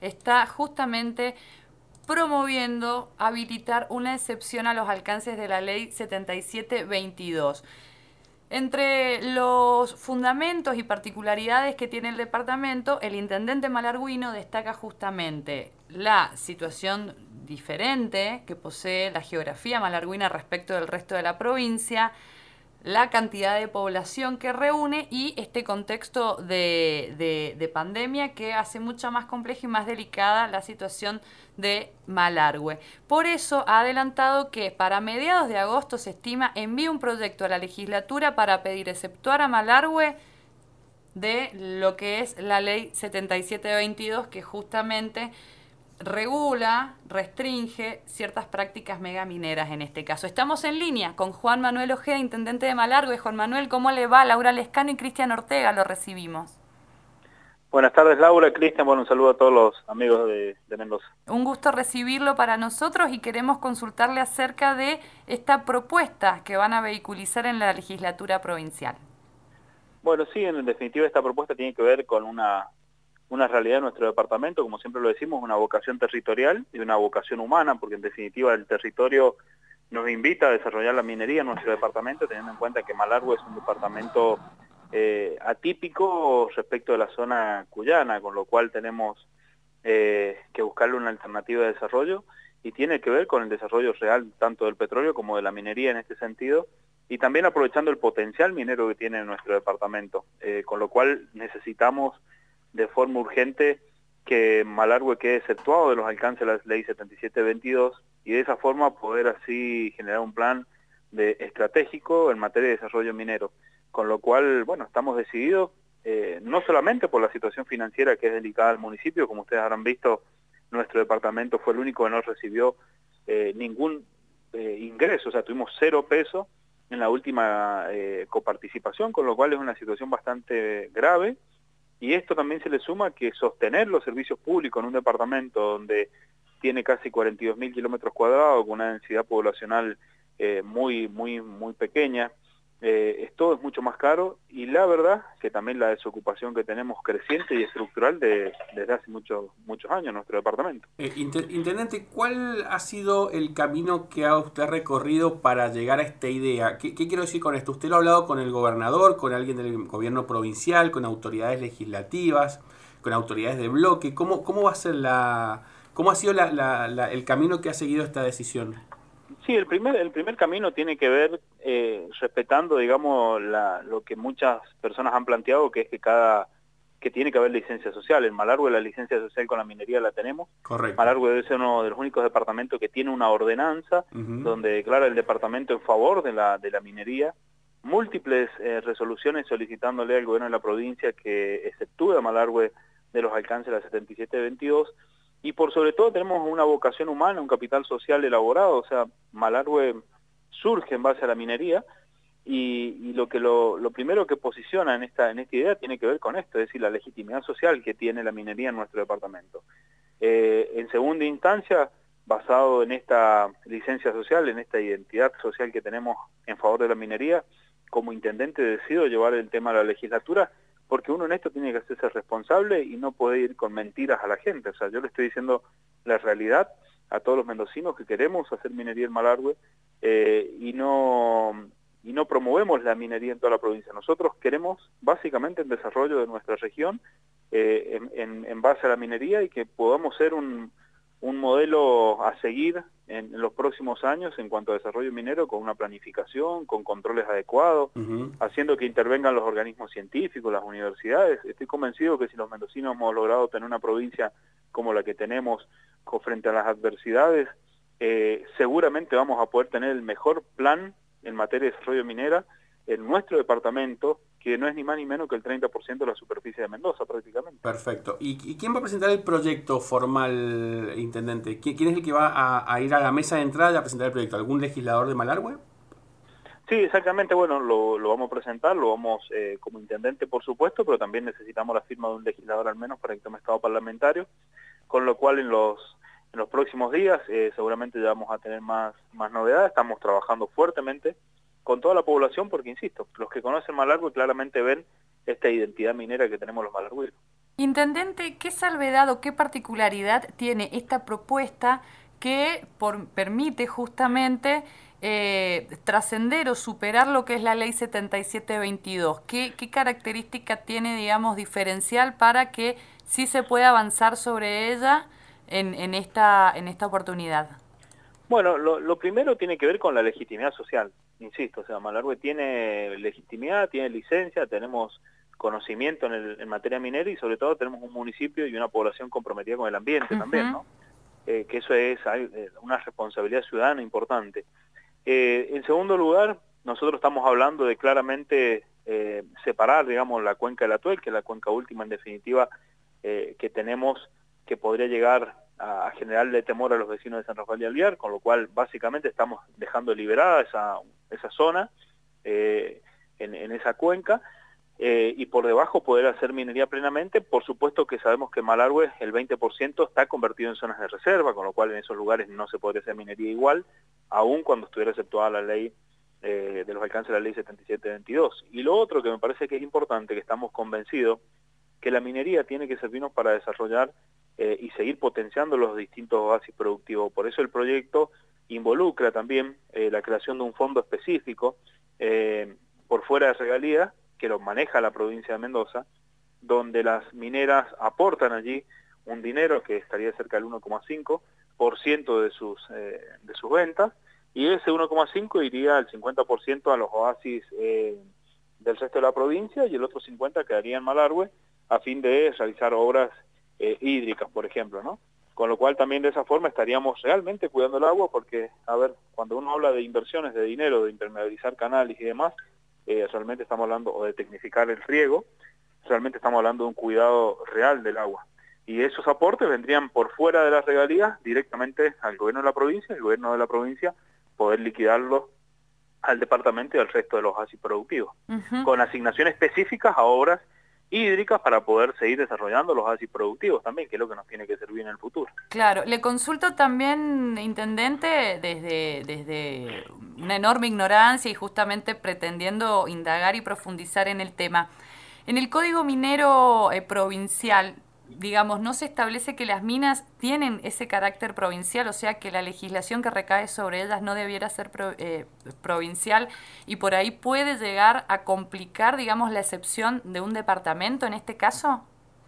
está justamente promoviendo habilitar una excepción a los alcances de la ley 7722. Entre los fundamentos y particularidades que tiene el departamento, el intendente malargüino destaca justamente la situación diferente que posee la geografía malargüina respecto del resto de la provincia, la cantidad de población que reúne y este contexto de pandemia que hace mucho más compleja y más delicada la situación de Malargüe. Por eso ha adelantado que para mediados de agosto se estima envíe un proyecto a la legislatura para pedir exceptuar a Malargüe de lo que es la ley 7722, que justamente regula, restringe ciertas prácticas megamineras en este caso. Estamos en línea con Juan Manuel Ojeda, intendente de Malargüe. Juan Manuel, ¿cómo le va? Laura Lescano y Cristian Ortega lo recibimos. Buenas tardes, Laura, Cristian, bueno, un saludo a todos los amigos de Mendoza. Un gusto recibirlo para nosotros y queremos consultarle acerca de esta propuesta que van a vehiculizar en la legislatura provincial. Bueno, sí, en definitiva esta propuesta tiene que ver con una realidad de nuestro departamento, como siempre lo decimos, una vocación territorial y una vocación humana, porque en definitiva el territorio nos invita a desarrollar la minería en nuestro departamento, teniendo en cuenta que Malargüe es un departamento atípico respecto de la zona cuyana, con lo cual tenemos que buscarle una alternativa de desarrollo y tiene que ver con el desarrollo real tanto del petróleo como de la minería en este sentido y también aprovechando el potencial minero que tiene nuestro departamento, con lo cual necesitamos de forma urgente que Malargüe quede exceptuado de los alcances de la ley 7722 y de esa forma poder así generar un plan estratégico en materia de desarrollo minero. Con lo cual, bueno, estamos decididos, no solamente por la situación financiera que es delicada al municipio, como ustedes habrán visto, nuestro departamento fue el único que no recibió ningún ingreso, o sea, tuvimos 0 pesos en la última coparticipación, con lo cual es una situación bastante grave, y esto también se le suma que sostener los servicios públicos en un departamento donde tiene casi 42.000 kilómetros cuadrados, con una densidad poblacional muy pequeña, todo es mucho más caro y la verdad que también la desocupación que tenemos creciente y estructural desde hace muchos años en nuestro departamento. Intendente, ¿cuál ha sido el camino que ha usted recorrido para llegar a esta idea? ¿Qué quiero decir con esto? ¿Usted lo ha hablado con el gobernador, con alguien del gobierno provincial, con autoridades legislativas, con autoridades de bloque? ¿Cómo va a ser cómo ha sido el camino que ha seguido esta decisión? Sí, el primer camino tiene que ver respetando, digamos, lo que muchas personas han planteado, que es que tiene que haber licencia social. En Malargüe la licencia social con la minería la tenemos. Correcto. Malargüe debe ser uno de los únicos departamentos que tiene una ordenanza donde declara el departamento en favor de la minería. Múltiples resoluciones solicitándole al gobierno de la provincia que exceptúe a Malargüe de los alcances de la 7722. Y por sobre todo tenemos una vocación humana, un capital social elaborado, o sea, Malargüe surge en base a la minería y lo primero que posiciona en esta idea tiene que ver con esto, es decir, la legitimidad social que tiene la minería en nuestro departamento. En segunda instancia, basado en esta licencia social, en esta identidad social que tenemos en favor de la minería, como intendente decido llevar el tema a la legislatura, porque uno en esto tiene que hacerse responsable y no puede ir con mentiras a la gente. O sea, yo le estoy diciendo la realidad a todos los mendocinos que queremos hacer minería en Malargüe y no promovemos la minería en toda la provincia. Nosotros queremos básicamente el desarrollo de nuestra región en base a la minería y que podamos ser un modelo a seguir en los próximos años en cuanto a desarrollo minero, con una planificación, con controles adecuados, haciendo que intervengan los organismos científicos, las universidades. Estoy convencido que si los mendocinos hemos logrado tener una provincia como la que tenemos frente a las adversidades, seguramente vamos a poder tener el mejor plan en materia de desarrollo minera en nuestro departamento, que no es ni más ni menos que el 30% de la superficie de Mendoza prácticamente. Perfecto. ¿Y quién va a presentar el proyecto formal, intendente? ¿Quién es el que va a ir a la mesa de entrada y a presentar el proyecto? ¿Algún legislador de Malargüe? Sí, exactamente, bueno, lo vamos a presentar, lo vamos como intendente por supuesto, pero también necesitamos la firma de un legislador al menos para que tome estado parlamentario, con lo cual en los próximos días seguramente ya vamos a tener más novedades. Estamos trabajando fuertemente con toda la población porque, insisto, los que conocen Malargüe claramente ven esta identidad minera que tenemos los malargüeños. Intendente, ¿qué salvedad o qué particularidad tiene esta propuesta que permite justamente trascender o superar lo que es la ley 7722? ¿Qué característica tiene, digamos, diferencial para que sí se pueda avanzar sobre ella en esta oportunidad? Bueno, lo primero tiene que ver con la legitimidad social, insisto, o sea, Malargüe tiene legitimidad, tiene licencia, tenemos conocimiento en materia minera y sobre todo tenemos un municipio y una población comprometida con el ambiente también, ¿no? Que eso es una responsabilidad ciudadana importante. En segundo lugar, nosotros estamos hablando de claramente separar, digamos, la cuenca del Atuel, que es la cuenca última en definitiva que tenemos, que podría llegar a generarle temor a los vecinos de San Rafael de Alvear, con lo cual básicamente estamos dejando liberada esa zona en esa cuenca, y por debajo poder hacer minería plenamente. Por supuesto que sabemos que Malargüe el 20% está convertido en zonas de reserva, con lo cual en esos lugares no se podría hacer minería igual, aun cuando estuviera exceptuada la ley de los alcances de la ley 7722. Y lo otro que me parece que es importante, que estamos convencidos, que la minería tiene que servirnos para desarrollar y seguir potenciando los distintos oasis productivos. Por eso el proyecto involucra también la creación de un fondo específico por fuera de regalías, que lo maneja la provincia de Mendoza, donde las mineras aportan allí un dinero que estaría cerca del 1,5% de sus ventas, y ese 1,5 iría al 50% a los oasis del resto de la provincia, y el otro 50 quedaría en Malargüe a fin de realizar obras hídricas, por ejemplo, ¿no? Con lo cual también de esa forma estaríamos realmente cuidando el agua, porque, a ver, cuando uno habla de inversiones de dinero, de impermeabilizar canales y demás, realmente estamos hablando, o de tecnificar el riego, realmente estamos hablando de un cuidado real del agua. Y esos aportes vendrían por fuera de las regalías directamente al gobierno de la provincia, el gobierno de la provincia poder liquidarlos al departamento y al resto de los oasis productivos, con asignaciones específicas a obras hídricas para poder seguir desarrollando los oasis productivos también, que es lo que nos tiene que servir en el futuro. Claro, le consulto también, intendente, desde una enorme ignorancia y justamente pretendiendo indagar y profundizar en el tema. En el Código Minero provincial, digamos, no se establece que las minas tienen ese carácter provincial, o sea que la legislación que recae sobre ellas no debiera ser provincial, y por ahí puede llegar a complicar, digamos, la excepción de un departamento en este caso.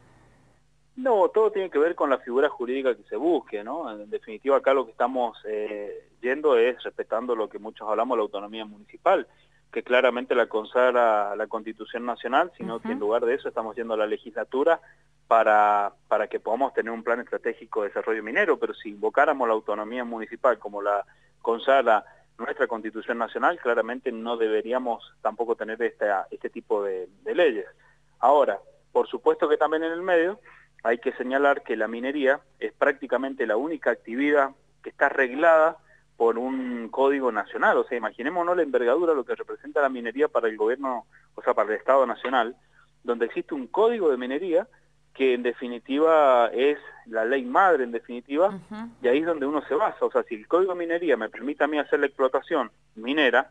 No, todo tiene que ver con la figura jurídica que se busque, ¿no? En definitiva, acá lo que estamos yendo es respetando lo que muchos hablamos, la autonomía municipal, que claramente la consagra la Constitución Nacional, sino que en lugar de eso estamos yendo a la legislatura para que podamos tener un plan estratégico de desarrollo minero, pero si invocáramos la autonomía municipal como la consagra nuestra Constitución Nacional, claramente no deberíamos tampoco tener este tipo de leyes. Ahora, por supuesto que también en el medio hay que señalar que la minería es prácticamente la única actividad que está reglada por un código nacional. O sea, imaginémonos la envergadura, lo que representa la minería para el gobierno, o sea, para el Estado Nacional, donde existe un código de minería que en definitiva es la ley madre, en definitiva, y ahí es donde uno se basa. O sea, si el código de minería me permite a mí hacer la explotación minera,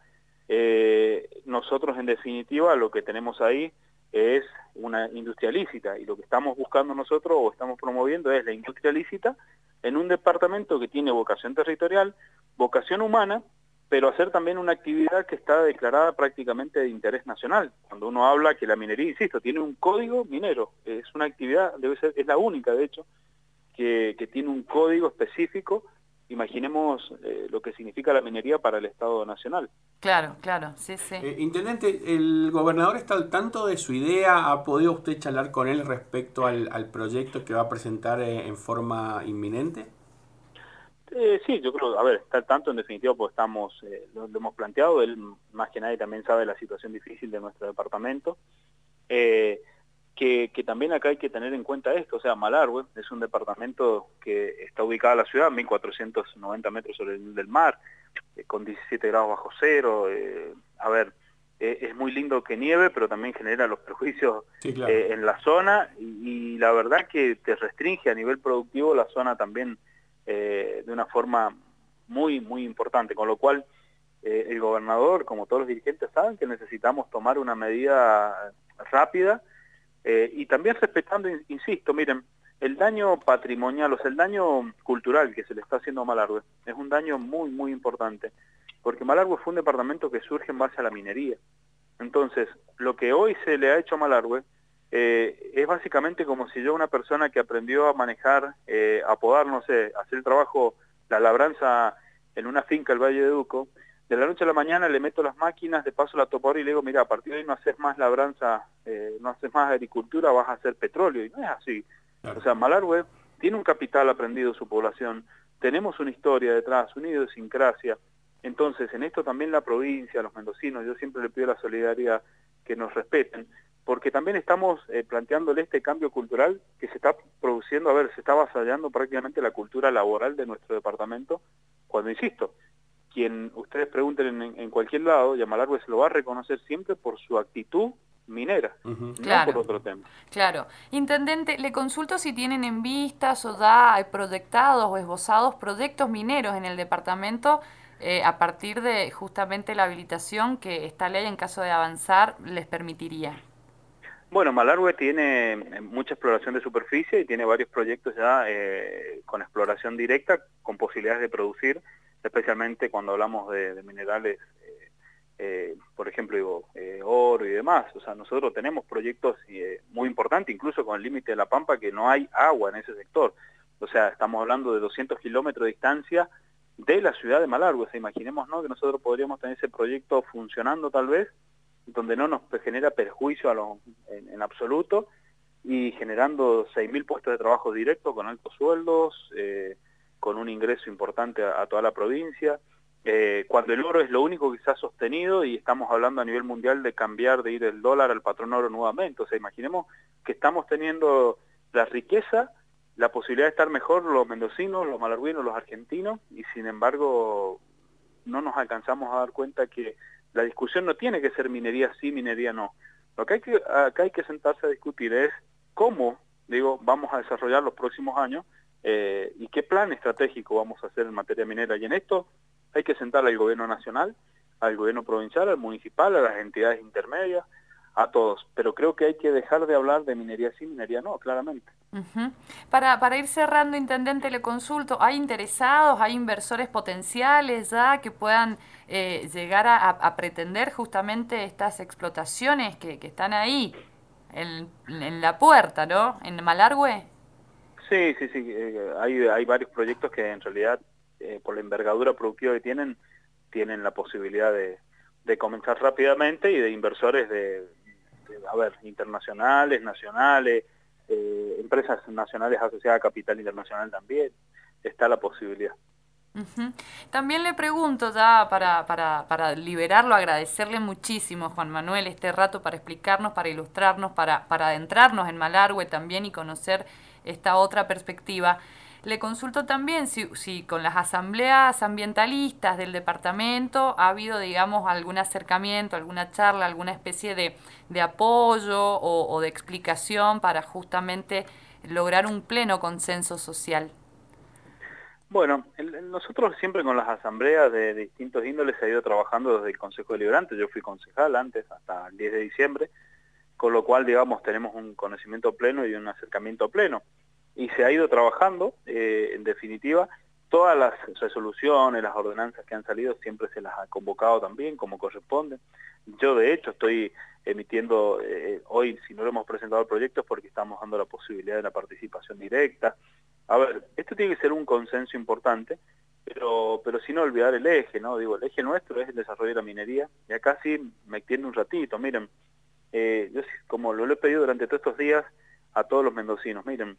nosotros en definitiva lo que tenemos ahí es una industria lícita, y lo que estamos buscando nosotros o estamos promoviendo es la industria lícita en un departamento que tiene vocación territorial, vocación humana, pero hacer también una actividad que está declarada prácticamente de interés nacional. Cuando uno habla que la minería, insisto, tiene un código minero, es una actividad, es la única de hecho, que tiene un código específico. Imaginemos lo que significa la minería para el Estado Nacional. Claro, claro, sí, sí. Intendente, ¿el gobernador está al tanto de su idea? ¿Ha podido usted charlar con él respecto al proyecto que va a presentar en forma inminente? Sí, yo creo, a ver, está al tanto en definitiva, pues estamos, lo hemos planteado, él más que nadie también sabe la situación difícil de nuestro departamento, que también acá hay que tener en cuenta esto, o sea, Malargüe es un departamento que está ubicado en la ciudad, 1490 metros sobre el nivel del mar, con 17 grados bajo cero, a ver, es muy lindo que nieve, pero también genera los perjuicios sí, claro, en la zona, y la verdad que te restringe a nivel productivo la zona también de una forma muy, muy importante, con lo cual el gobernador, como todos los dirigentes, saben que necesitamos tomar una medida rápida y también respetando, insisto, miren, el daño patrimonial, o sea, el daño cultural que se le está haciendo a Malargüe es un daño muy, muy importante, porque Malargüe fue un departamento que surge en base a la minería. Entonces, lo que hoy se le ha hecho a Malargüe es básicamente como si yo, una persona que aprendió a manejar, a podar, no sé, hacer el trabajo, la labranza en una finca del Valle de Duco, de la noche a la mañana le meto las máquinas, de paso la topadora y le digo, mira, a partir de ahí no haces más labranza, no haces más agricultura, vas a hacer petróleo, y no es así. Claro. O sea, Malargüe tiene un capital aprendido su población, tenemos una historia detrás, una idiosincrasia. Entonces, en esto también la provincia, los mendocinos, yo siempre le pido la solidaridad, que nos respeten, porque también estamos planteándole este cambio cultural que se está produciendo, se está avasallando prácticamente la cultura laboral de nuestro departamento, cuando, insisto, quien ustedes pregunten en cualquier lado, y a Malargüe se lo va a reconocer siempre por su actitud minera, no Claro, por otro tema. Claro. Intendente, le consulto si tienen en vistas o ya proyectados o esbozados proyectos mineros en el departamento a partir de justamente la habilitación que esta ley, en caso de avanzar, les permitiría. Bueno, Malargüe tiene mucha exploración de superficie y tiene varios proyectos ya con exploración directa, con posibilidades de producir, especialmente cuando hablamos de minerales, por ejemplo, oro y demás. O sea, nosotros tenemos proyectos muy importantes, incluso con el límite de La Pampa, que no hay agua en ese sector. O sea, estamos hablando de 200 kilómetros de distancia de la ciudad de Malargüe. O sea, imaginemos, ¿no?, que nosotros podríamos tener ese proyecto funcionando tal vez, donde no nos genera perjuicio en absoluto, y generando 6.000 puestos de trabajo directos con altos sueldos, con un ingreso importante a toda la provincia, cuando el oro es lo único que se ha sostenido, y estamos hablando a nivel mundial de cambiar, de ir el dólar al patrón oro nuevamente. O sea, imaginemos que estamos teniendo la riqueza, la posibilidad de estar mejor los mendocinos, los malargüinos, los argentinos, y sin embargo no nos alcanzamos a dar cuenta que la discusión no tiene que ser minería sí, minería no. Lo que acá hay que sentarse a discutir es cómo, vamos a desarrollar los próximos años y qué plan estratégico vamos a hacer en materia minera. Y en esto hay que sentar al gobierno nacional, al gobierno provincial, al municipal, a las entidades intermedias, a todos. Pero creo que hay que dejar de hablar de minería sí, minería no, claramente. Para ir cerrando, intendente, le consulto, ¿hay interesados, hay inversores potenciales ya que puedan llegar a pretender justamente estas explotaciones que están ahí, en la puerta, ¿no?, en Malargüe? Sí, hay varios proyectos que en realidad, por la envergadura productiva que tienen la posibilidad de comenzar rápidamente, y de inversores internacionales, nacionales, empresas nacionales asociadas a capital internacional también, está la posibilidad. También le pregunto, ya para liberarlo, agradecerle muchísimo, Juan Manuel, este rato para explicarnos, para ilustrarnos, para adentrarnos en Malargüe también y conocer esta otra perspectiva. Le consulto también si con las asambleas ambientalistas del departamento ha habido, digamos, algún acercamiento, alguna charla, alguna especie de apoyo o de explicación para justamente lograr un pleno consenso social. Bueno, nosotros siempre con las asambleas de distintos índoles se ha ido trabajando desde el Consejo Deliberante. Yo fui concejal antes, hasta el 10 de diciembre, con lo cual, tenemos un conocimiento pleno y un acercamiento pleno. Y se ha ido trabajando, en definitiva, todas las resoluciones, las ordenanzas que han salido, siempre se las ha convocado también, como corresponde. Yo, de hecho, estoy emitiendo, hoy, si no lo hemos presentado el proyecto, es porque estamos dando la posibilidad de la participación directa. Esto tiene que ser un consenso importante, pero sin olvidar el eje, ¿no? El eje nuestro es el desarrollo de la minería, y acá sí me extiendo un ratito. Miren, yo, como lo he pedido durante todos estos días a todos los mendocinos, miren,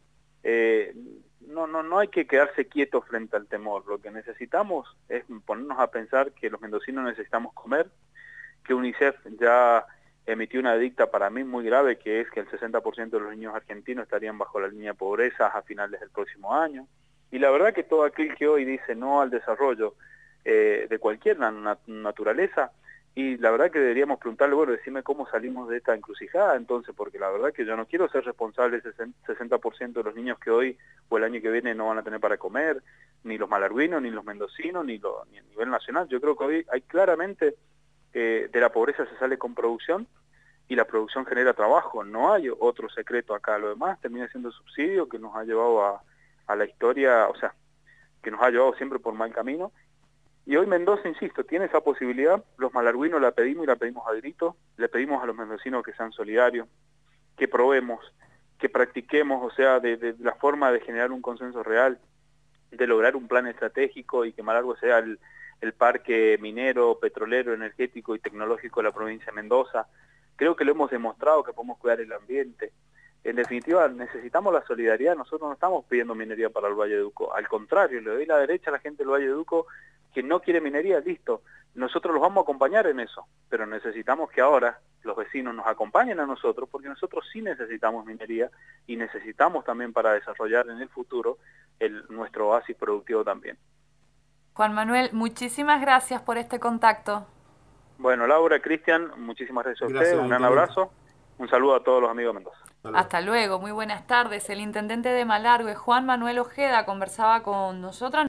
no hay que quedarse quietos frente al temor. Lo que necesitamos es ponernos a pensar que los mendocinos necesitamos comer, que UNICEF ya emitió una dicta para mí muy grave, que es que el 60% de los niños argentinos estarían bajo la línea de pobreza a finales del próximo año. Y la verdad que todo aquel que hoy dice no al desarrollo de cualquier naturaleza, y la verdad que deberíamos preguntarle, decime cómo salimos de esta encrucijada entonces, porque la verdad que yo no quiero ser responsable del 60% de los niños que hoy o el año que viene no van a tener para comer, ni los malargüinos, ni los mendocinos, ni a nivel nacional. Yo creo que hoy hay claramente, de la pobreza se sale con producción, y la producción genera trabajo, no hay otro secreto acá. Lo demás termina siendo subsidio que nos ha llevado a la historia, o sea, que nos ha llevado siempre por mal camino. Y hoy Mendoza, insisto, tiene esa posibilidad. Los malarguinos la pedimos y la pedimos a grito. Le pedimos a los mendocinos que sean solidarios, que probemos, que practiquemos, o sea, de la forma de generar un consenso real, de lograr un plan estratégico y que Malargüe sea el parque minero, petrolero, energético y tecnológico de la provincia de Mendoza. Creo que lo hemos demostrado que podemos cuidar el ambiente. En definitiva, necesitamos la solidaridad. Nosotros no estamos pidiendo minería para el Valle de Uco. Al contrario, le doy la derecha a la gente del Valle de Uco que no quiere minería, listo. Nosotros los vamos a acompañar en eso, pero necesitamos que ahora los vecinos nos acompañen a nosotros, porque nosotros sí necesitamos minería y necesitamos también para desarrollar en el futuro nuestro oasis productivo también. Juan Manuel, muchísimas gracias por este contacto. Bueno, Laura, Cristian, muchísimas gracias a ustedes, un gran abrazo, un saludo a todos los amigos de Mendoza. Hasta luego, muy buenas tardes. El intendente de Malargüe, Juan Manuel Ojeda, conversaba con nosotros.